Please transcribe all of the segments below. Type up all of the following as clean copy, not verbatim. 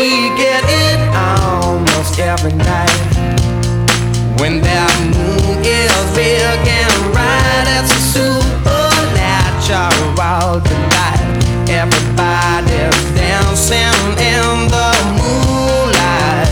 we get it almost every night. When that moon is big and bright, it's a supernatural delight. Everybody's dancing in the moonlight.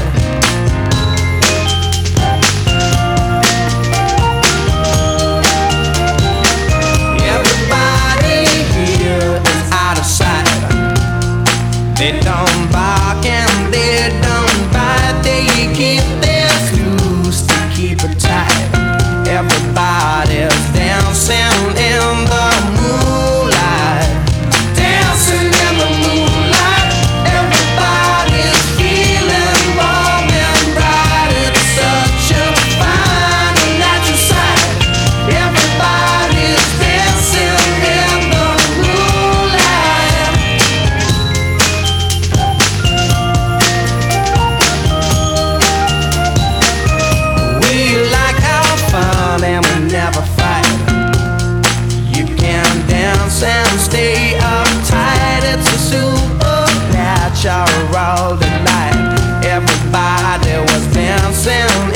Everybody here is out of sight. They don't bark and they don't bite. They keep their clues to keep it tight. Everybody's dancing in the moonlight. Dancing in the moonlight. Everybody's feeling warm and bright. It's such a fine and natural sight. Everybody's dancing in the moonlight. We like our fun and we never fight. You can dance and stay uptight. It's a supernatural delight. Everybody was dancing